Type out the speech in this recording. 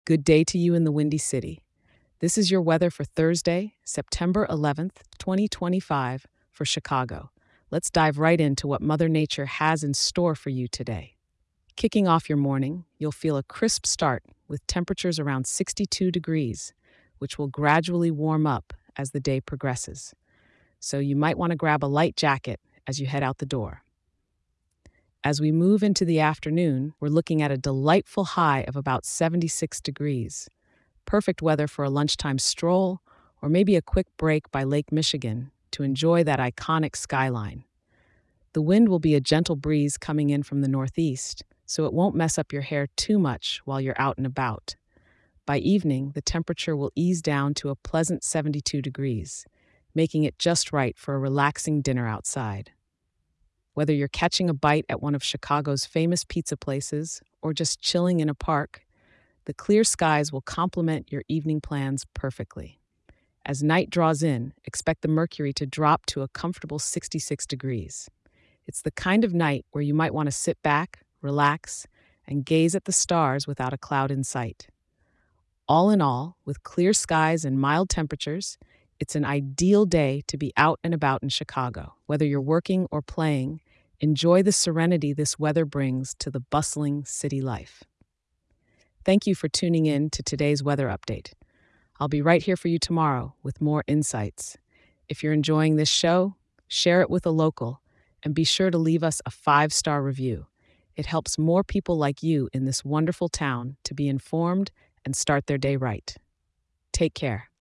Good day to you in the Windy City. This is your weather for Thursday, September 11th, 2025, for Chicago. Let's dive right into what Mother Nature has in store for you today. Kicking off your morning, you'll feel a crisp start with temperatures around 62 degrees, which will gradually warm up as the day progresses. So you might want to grab a light jacket as you head out the door. As we move into the afternoon, we're looking at a delightful high of about 76 degrees. Perfect weather for a lunchtime stroll or maybe a quick break by Lake Michigan to enjoy that iconic skyline. The wind will be a gentle breeze coming in from the northeast, so it won't mess up your hair too much while you're out and about. By evening, the temperature will ease down to a pleasant 72 degrees, making it just right for a relaxing dinner outside. Whether you're catching a bite at one of Chicago's famous pizza places or just chilling in a park, the clear skies will complement your evening plans perfectly. As night draws in, expect the mercury to drop to a comfortable 66 degrees. It's the kind of night where you might want to sit back, relax, and gaze at the stars without a cloud in sight. All in all, with clear skies and mild temperatures, it's an ideal day to be out and about in Chicago. Whether you're working or playing, enjoy the serenity this weather brings to the bustling city life. Thank you for tuning in to today's weather update. I'll be right here for you tomorrow with more insights. If you're enjoying this show, share it with a local and be sure to leave us a 5-star review. It helps more people like you in this wonderful town to be informed and start their day right. Take care.